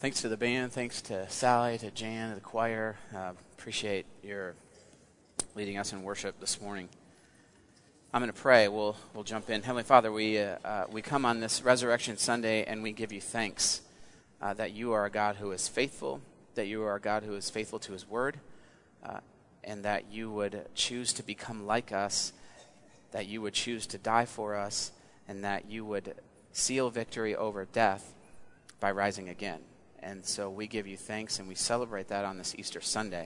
Thanks to the band, thanks to Sally, to Jan, to the choir. Appreciate your leading us in worship this morning. I'm going to pray. We'll jump in. Heavenly Father, we come on this Resurrection Sunday and we give you thanks that you are a God who is faithful, that you are a God who is faithful to his word, and that you would choose to become like us, that you would choose to die for us, and that you would seal victory over death by rising again. And so we give you thanks and we celebrate that on this Easter Sunday.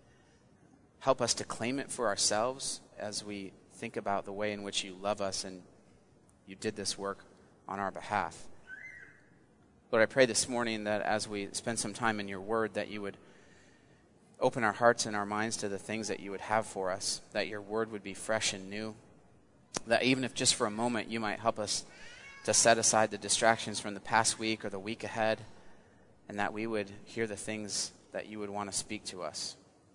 Help us to claim it for ourselves as we think about the way in which you love us and you did this work on our behalf. Lord, I pray this morning that as we spend some time in your word, that you would open our hearts and our minds to the things that you would have for us, that your word would be fresh and new, that even if just for a moment you might help us to set aside the distractions from the past week or the week ahead, and that we would hear the things that you would want to speak to us.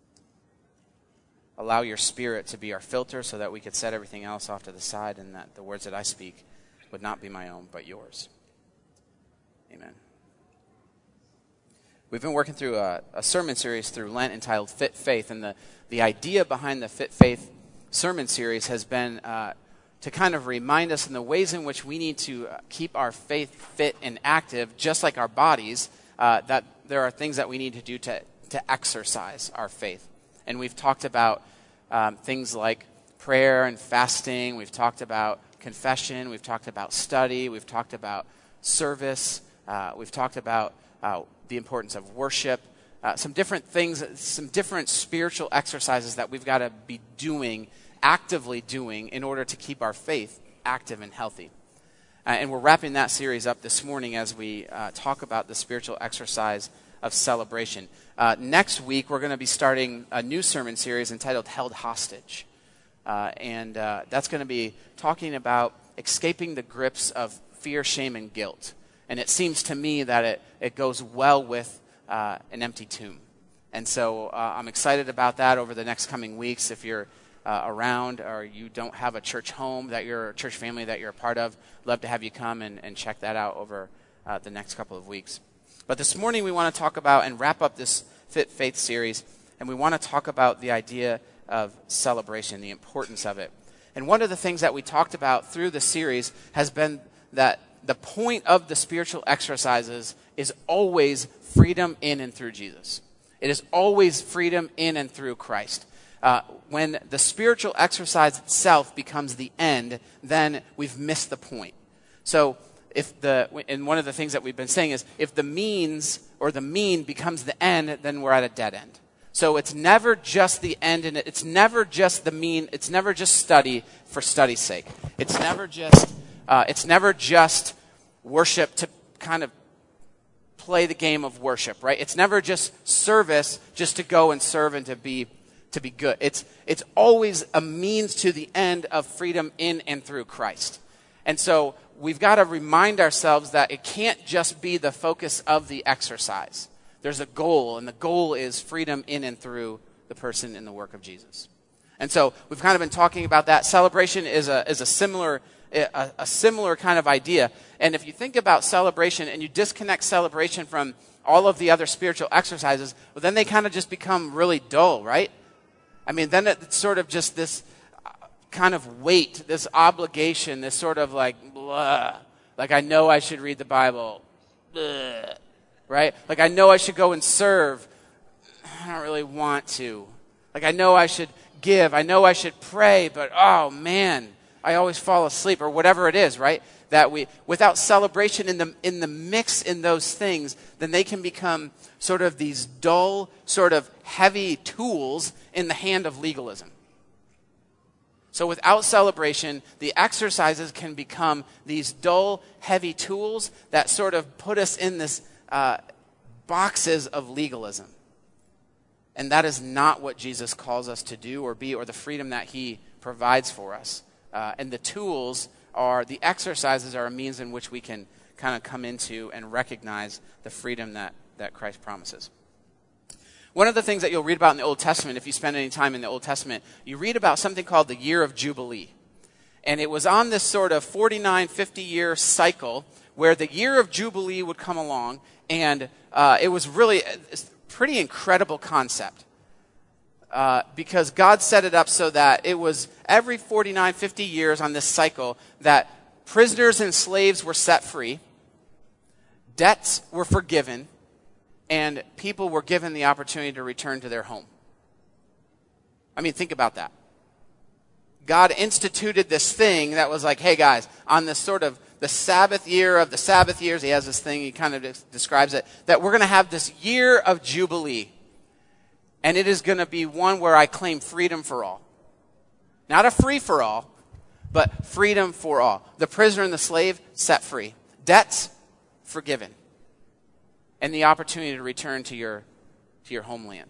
Allow your Spirit to be our filter so that we could set everything else off to the side and that the words that I speak would not be my own but yours. Amen. We've been working through a sermon series through Lent entitled Fit Faith, and the idea behind the Fit Faith sermon series has been to kind of remind us in the ways in which we need to keep our faith fit and active, just like our bodies, that there are things that we need to do to exercise our faith. And we've talked about things like prayer and fasting. We've talked about confession. We've talked about study. We've talked about service. We've talked about the importance of worship. Some different things, some different spiritual exercises that we've got to be doing, actively doing, in order to keep our faith active and healthy. And we're wrapping that series up this morning as we talk about the spiritual exercise of celebration. Next week, we're going to be starting a new sermon series entitled Held Hostage. And that's going to be talking about escaping the grips of fear, shame, and guilt. And it seems to me that it goes well with an empty tomb. And so I'm excited about that over the next coming weeks. If you're around or you don't have a church home, that you're a church family that you're a part of, love to have you come and check that out over the next couple of weeks. But this morning we want to talk about and wrap up this Fit Faith series, and we want to talk about the idea of celebration, the importance of it. And one of the things that we talked about through the series has been that the point of the spiritual exercises is always freedom in and through Jesus. It is always freedom in and through Christ. When the spiritual exercise itself becomes the end, then we've missed the point. So and one of the things that we've been saying is, if the means or the mean becomes the end, then we're at a dead end. So it's never just the end, and it's never just the mean. It's never just study for study's sake. It's never just worship to kind of play the game of worship, right? It's never just service just to go and serve and to be good. It's always a means to the end of freedom in and through Christ. And so we've got to remind ourselves that it can't just be the focus of the exercise. There's a goal, and the goal is freedom in and through the person and the work of Jesus. And so we've kind of been talking about that. Celebration is a similar kind of idea. And if you think about celebration and you disconnect celebration from all of the other spiritual exercises, well, then they kind of just become really dull, right? I mean, then it's sort of just this kind of weight, this obligation, this sort of like, blah. Like, I know I should read the Bible, blah. Right? Like, I know I should go and serve. I don't really want to. Like, I know I should give. I know I should pray, but oh man, I always fall asleep, or whatever it is, right? That without celebration in the mix in those things, then they can become sort of these dull, sort of heavy tools in the hand of legalism. So without celebration, the exercises can become these dull, heavy tools that sort of put us in this boxes of legalism. And that is not what Jesus calls us to do or be, or the freedom that he provides for us. And the exercises are a means in which we can kind of come into and recognize the freedom that Christ promises. One of the things that you'll read about in the Old Testament, if you spend any time in the Old Testament, you read about something called the Year of Jubilee. And it was on this sort of 49, 50-year cycle where the year of Jubilee would come along, and it was really a pretty incredible concept. Because God set it up so that it was every 49, 50 years on this cycle that prisoners and slaves were set free, debts were forgiven, and people were given the opportunity to return to their home. I mean, think about that. God instituted this thing that was like, hey guys, on this sort of the Sabbath year of the Sabbath years, he has this thing, he kind of describes it, that we're going to have this year of Jubilee. And it is going to be one where I claim freedom for all. Not a free for all, but freedom for all. The prisoner and the slave set free. Debts forgiven. And the opportunity to return to your homeland.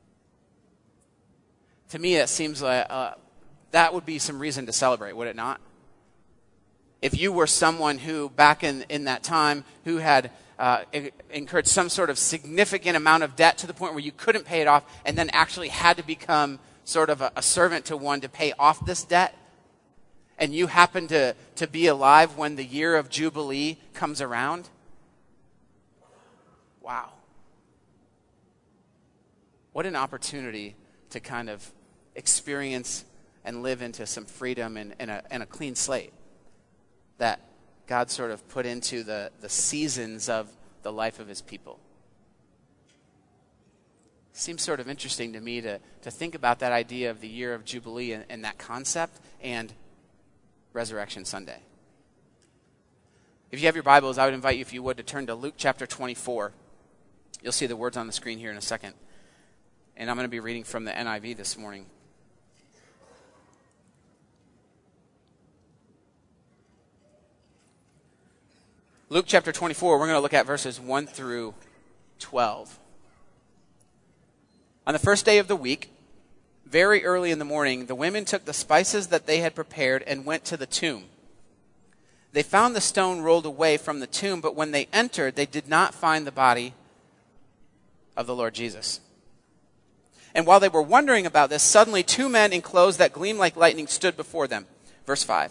To me, it seems like that would be some reason to celebrate, would it not? If you were someone who, back in that time, who had incurred some sort of significant amount of debt to the point where you couldn't pay it off, and then actually had to become sort of a servant to one to pay off this debt, and you happen to be alive when the year of Jubilee comes around, wow. What an opportunity to kind of experience and live into some freedom and a clean slate that God sort of put into the seasons of the life of his people. Seems sort of interesting to me to think about that idea of the year of Jubilee and that concept and Resurrection Sunday. If you have your Bibles, I would invite you, if you would, to turn to Luke chapter 24. You'll see the words on the screen here in a second. And I'm going to be reading from the NIV this morning. Luke chapter 24, we're going to look at verses 1 through 12. On the first day of the week, very early in the morning, the women took the spices that they had prepared and went to the tomb. They found the stone rolled away from the tomb, but when they entered, they did not find the body of the Lord Jesus. And while they were wondering about this, suddenly 2 men in clothes that gleamed like lightning stood before them. Verse 5.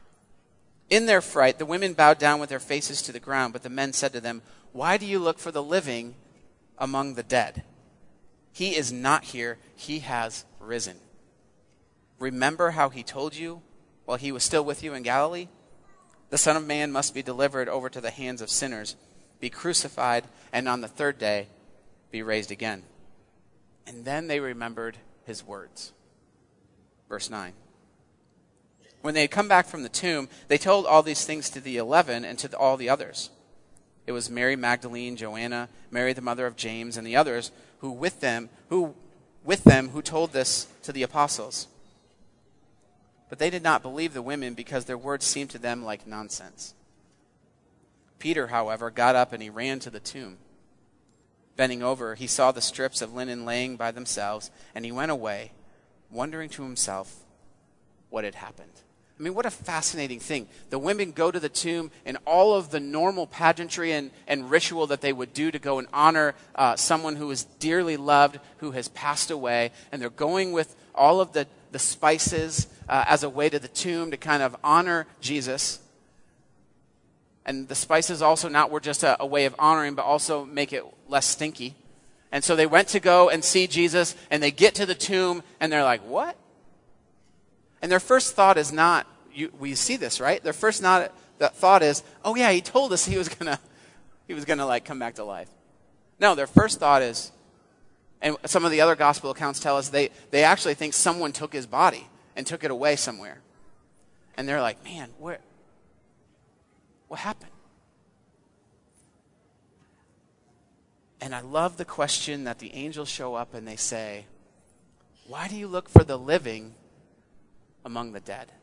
In their fright, the women bowed down with their faces to the ground, but the men said to them, "Why do you look for the living among the dead? He is not here, he has risen. Remember how he told you while he was still with you in Galilee? The Son of Man must be delivered over to the hands of sinners, be crucified, and on the third day be raised again." And then they remembered his words. Verse 9. When they had come back from the tomb, they told all these things to the 11 and to all the others. It was Mary Magdalene, Joanna, Mary the mother of James, and the others who with them who told this to the apostles. But they did not believe the women because their words seemed to them like nonsense. Peter, however, got up and he ran to the tomb. Bending over, he saw the strips of linen laying by themselves, and he went away, wondering to himself what had happened. I mean, what a fascinating thing. The women go to the tomb and all of the normal pageantry and ritual that they would do to go and honor someone who is dearly loved, who has passed away. And they're going with all of the spices as a way to the tomb to kind of honor Jesus. And the spices also were just a way of honoring, but also make it less stinky. And so they went to go and see Jesus, and they get to the tomb, and they're like, what? And their first thought is not, we see this, right? Their first thought is, oh yeah, he told us he was gonna like come back to life. No, their first thought is, and some of the other gospel accounts tell us they actually think someone took his body and took it away somewhere. And they're like, man, what happened? And I love the question that the angels show up and they say, why do you look for the living among the dead?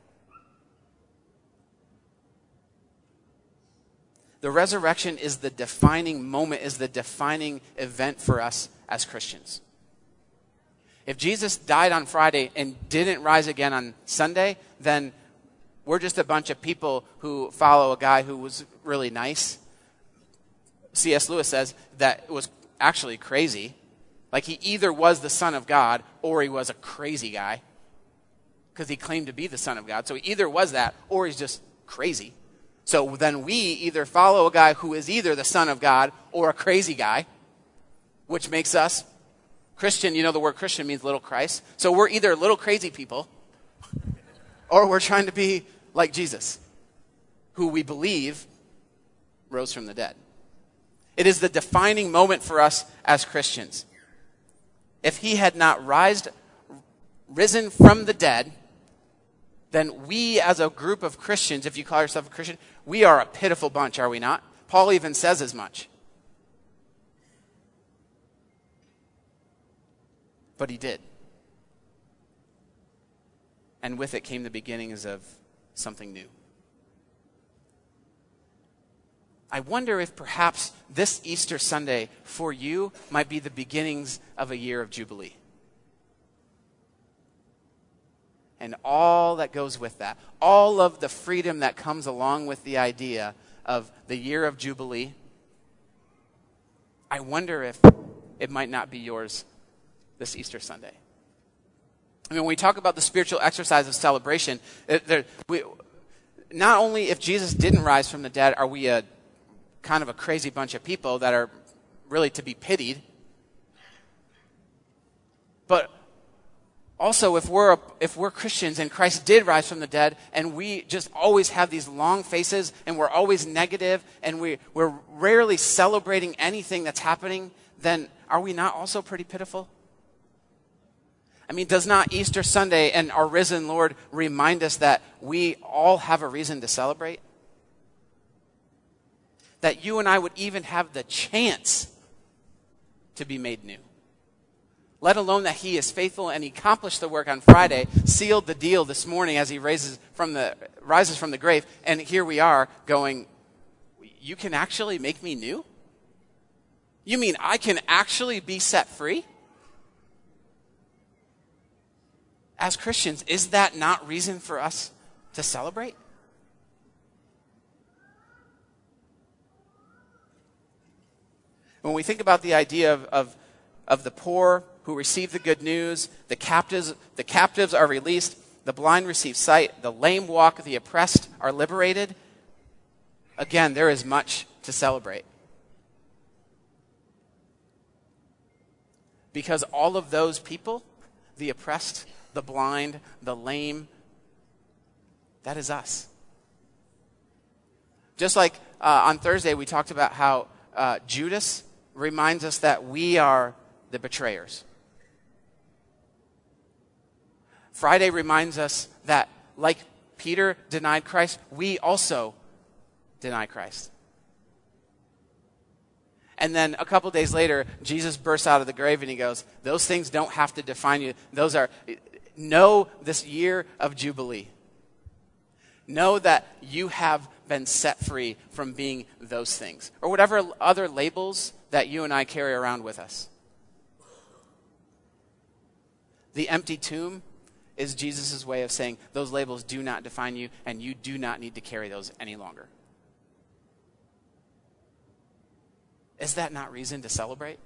The resurrection is the defining moment, is the defining event for us as Christians. If Jesus died on Friday and didn't rise again on Sunday, then we're just a bunch of people who follow a guy who was really nice. C.S. Lewis says that it was actually crazy. Like he either was the Son of God or he was a crazy guy because he claimed to be the Son of God. So he either was that or he's just crazy. So then we either follow a guy who is either the Son of God or a crazy guy, which makes us Christian. You know, the word Christian means little Christ. So we're either little crazy people or we're trying to be like Jesus, who we believe rose from the dead. It is the defining moment for us as Christians. If he had not risen from the dead, then we as a group of Christians, if you call yourself a Christian, we are a pitiful bunch, are we not? Paul even says as much. But he did. And with it came the beginnings of something new. I wonder if perhaps this Easter Sunday for you might be the beginnings of a year of Jubilee. And all that goes with that, all of the freedom that comes along with the idea of the year of Jubilee, I wonder if it might not be yours this Easter Sunday. I mean, when we talk about the spiritual exercise of celebration, not only if Jesus didn't rise from the dead are we a kind of a crazy bunch of people that are really to be pitied, but also if we're Christians and Christ did rise from the dead and we just always have these long faces and we're always negative and we're rarely celebrating anything that's happening, then are we not also pretty pitiful? I mean, does not Easter Sunday and our risen Lord remind us that we all have a reason to celebrate? That you and I would even have the chance to be made new. Let alone that he is faithful and he accomplished the work on Friday, sealed the deal this morning as he rises from the grave, and here we are going, you can actually make me new? You mean I can actually be set free? As Christians, is that not reason for us to celebrate? When we think about the idea of the poor who receive the good news, the captives are released, the blind receive sight, the lame walk, the oppressed are liberated, again, there is much to celebrate. Because all of those people, the oppressed, the blind, the lame, that is us. Just like on Thursday we talked about how Judas reminds us that we are the betrayers. Friday reminds us that like Peter denied Christ, we also deny Christ. And then a couple days later, Jesus bursts out of the grave and he goes, those things don't have to define you. Know this year of Jubilee. Know that you have been set free from being those things. Or whatever other labels that you and I carry around with us. The empty tomb is Jesus' way of saying those labels do not define you and you do not need to carry those any longer. Is that not reason to celebrate?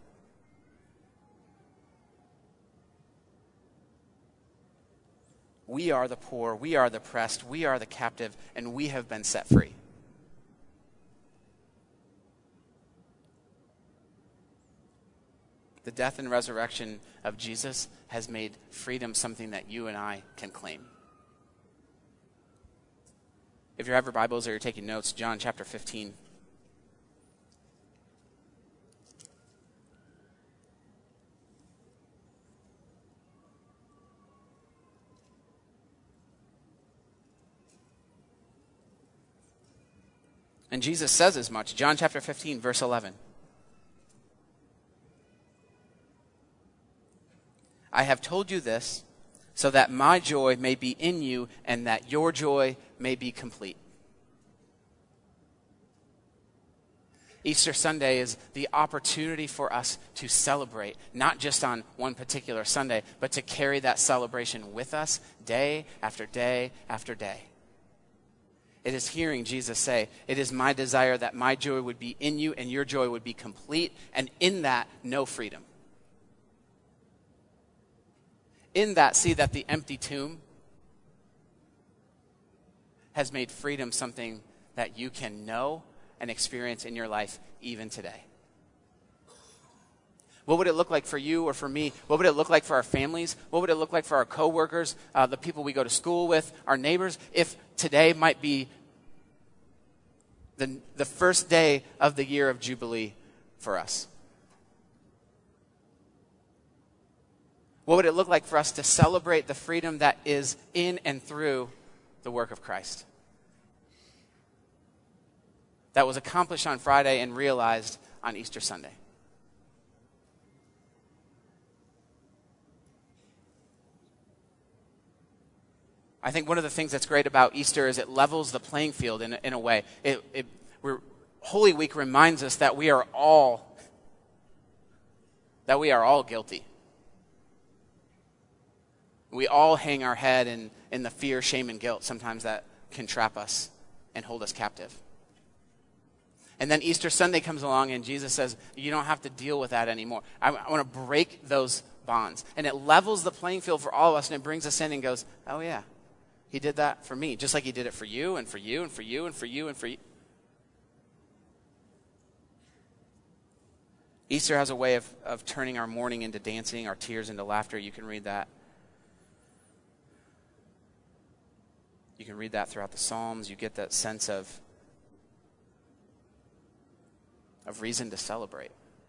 We are the poor, we are the oppressed, we are the captive, and we have been set free. The death and resurrection of Jesus has made freedom something that you and I can claim. If you have your Bibles or you're taking notes, John chapter 15. And Jesus says as much. John chapter 15, verse 11. I have told you this so that my joy may be in you and that your joy may be complete. Easter Sunday is the opportunity for us to celebrate, not just on one particular Sunday, but to carry that celebration with us day after day after day. It is hearing Jesus say, it is my desire that my joy would be in you and your joy would be complete, and in that, no freedom. In that, see that the empty tomb has made freedom something that you can know and experience in your life even today? What would it look like for you or for me? What would it look like for our families? What would it look like for our coworkers, the people we go to school with, our neighbors, if today might be the first day of the year of Jubilee for us? What would it look like for us to celebrate the freedom that is in and through the work of Christ? That was accomplished on Friday and realized on Easter Sunday. I think one of the things that's great about Easter is it levels the playing field in a way. Holy Week reminds us that we are all guilty. We all hang our head in the fear, shame, and guilt sometimes that can trap us and hold us captive. And then Easter Sunday comes along and Jesus says, you don't have to deal with that anymore. I want to break those bonds. And it levels the playing field for all of us, and it brings us in and goes, oh yeah, he did that for me, just like he did it for you and for you and for you and for you and for you. Easter has a way of turning our mourning into dancing, our tears into laughter. You can read that. You can read that throughout the Psalms. You get that sense of reason to celebrate.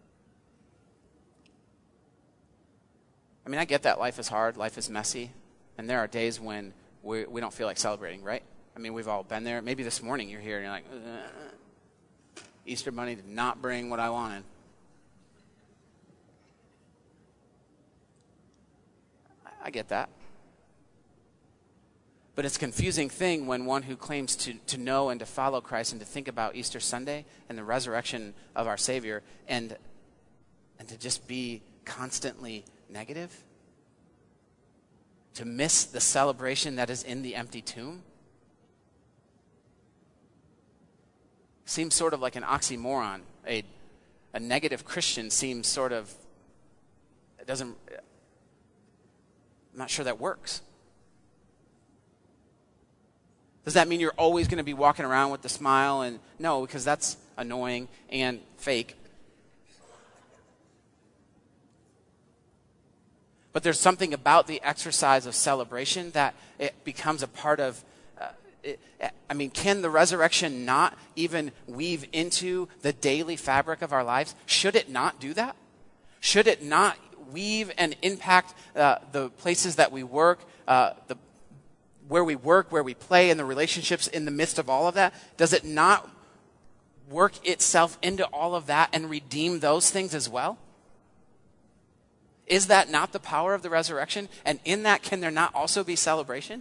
I mean, I get that life is hard, life is messy, and there are days when we don't feel like celebrating, right? I mean, we've all been there. Maybe this morning you're here and you're like, Easter Bunny did not bring what I wanted. I get that. But it's a confusing thing when one who claims to know and to follow Christ and to think about Easter Sunday and the resurrection of our Savior and to just be constantly negative, to miss the celebration that is in the empty tomb, seems sort of like an oxymoron. A negative Christian seems sort of, I'm not sure that works. Does that mean you're always going to be walking around with the smile? And no, because that's annoying and fake. But there's something about the exercise of celebration that it becomes a part of. Can the resurrection not even weave into the daily fabric of our lives? Should it not do that? Should it not weave and impact the places that we work, where we work, where we play, and the relationships in the midst of all of that? Does it not work itself into all of that and redeem those things as well? Is that not the power of the resurrection? And in that, can there not also be celebration?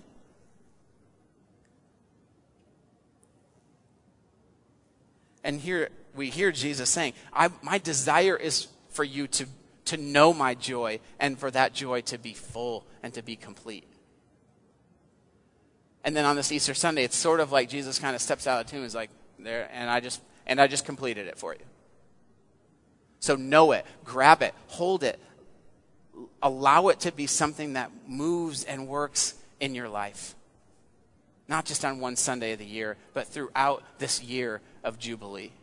And here we hear Jesus saying, my desire is for you to know my joy and for that joy to be full and to be complete. And then on this Easter Sunday, it's sort of like Jesus kind of steps out of the tomb and is like, there, and I just completed it for you. So know it, grab it, hold it, allow it to be something that moves and works in your life. Not just on one Sunday of the year, but throughout this year of Jubilee.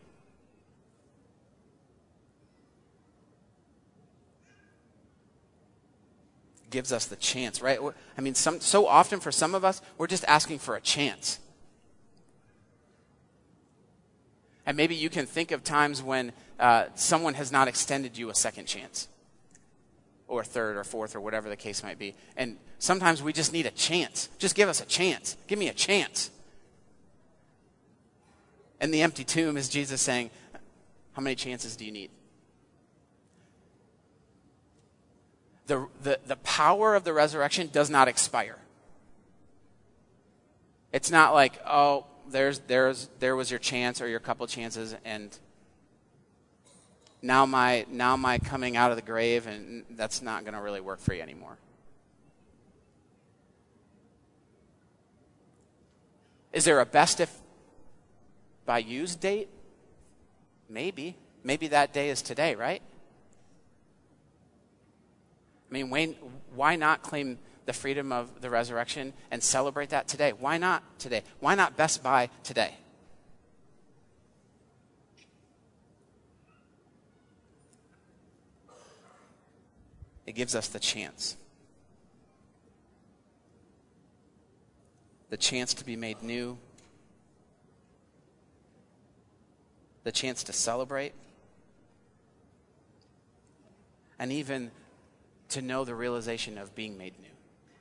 Gives us the chance, right? I mean, so often for some of us, we're just asking for a chance. And maybe you can think of times when someone has not extended you a second chance, or third or fourth or whatever the case might be. And sometimes we just need a chance. Just give us a chance. Give me a chance. And the empty tomb is Jesus saying, how many chances do you need? The power of the resurrection does not expire. It's not like, oh, there was your chance or your couple chances, and now my coming out of the grave, and that's not going to really work for you anymore. Is there a best if by use date? Maybe that day is today, right? I mean, why not claim the freedom of the resurrection and celebrate that today? Why not today? Why not Best Buy today? It gives us the chance. The chance to be made new. The chance to celebrate. And even to know the realization of being made new.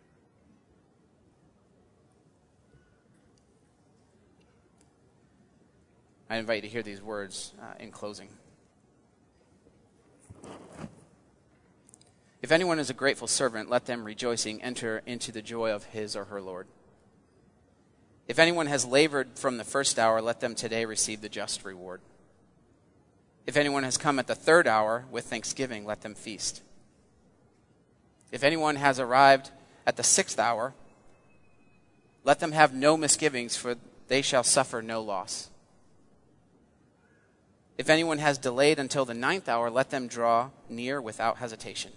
I invite you to hear these words in closing. If anyone is a grateful servant, let them rejoicing enter into the joy of his or her Lord. If anyone has labored from the first hour, let them today receive the just reward. If anyone has come at the third hour with thanksgiving, let them feast. If anyone has arrived at the 6th hour, let them have no misgivings, for they shall suffer no loss. If anyone has delayed until the 9th hour, let them draw near without hesitation.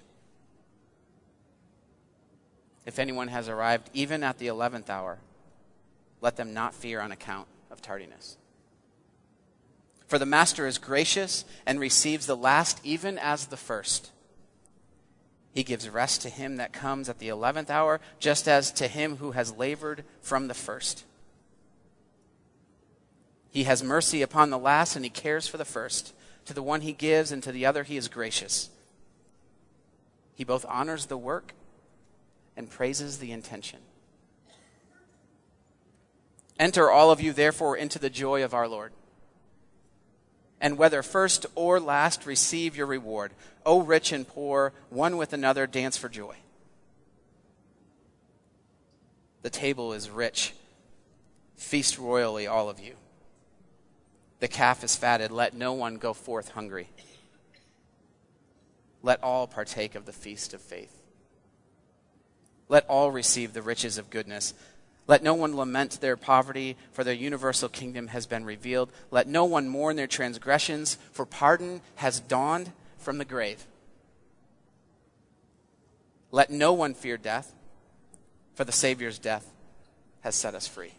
If anyone has arrived even at the 11th hour, let them not fear on account of tardiness. For the master is gracious and receives the last even as the first. He gives rest to him that comes at the 11th hour, just as to him who has labored from the first. He has mercy upon the last, and he cares for the first. To the one he gives, and to the other he is gracious. He both honors the work and praises the intention. Enter all of you, therefore, into the joy of our Lord. And whether first or last, receive your reward. O rich and poor, one with another, dance for joy. The table is rich. Feast royally, all of you. The calf is fatted. Let no one go forth hungry. Let all partake of the feast of faith. Let all receive the riches of goodness. Let no one lament their poverty, for their universal kingdom has been revealed. Let no one mourn their transgressions, for pardon has dawned from the grave. Let no one fear death, for the Savior's death has set us free.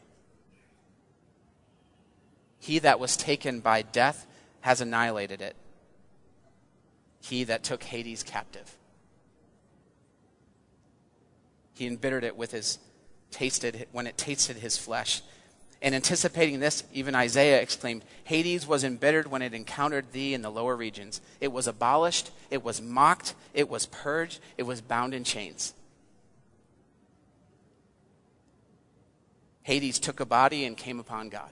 He that was taken by death has annihilated it. He that took Hades captive. He embittered it when it tasted his flesh. And anticipating this, even Isaiah exclaimed, Hades was embittered when it encountered thee in the lower regions. It was abolished, it was mocked, it was purged, it was bound in chains. Hades took a body and came upon God.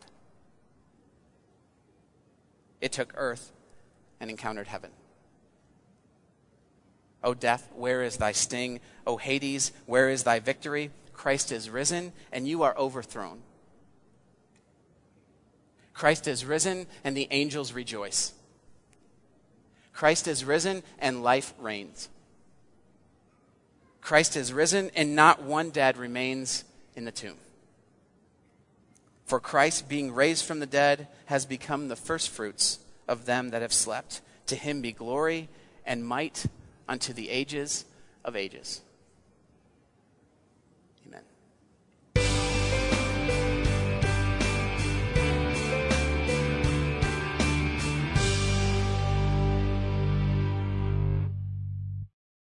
It took earth and encountered heaven. O death, where is thy sting? O Hades, where is thy victory? Christ is risen, and you are overthrown. Christ is risen, and the angels rejoice. Christ is risen, and life reigns. Christ is risen, and not one dead remains in the tomb. For Christ, being raised from the dead, has become the firstfruits of them that have slept. To him be glory and might unto the ages of ages.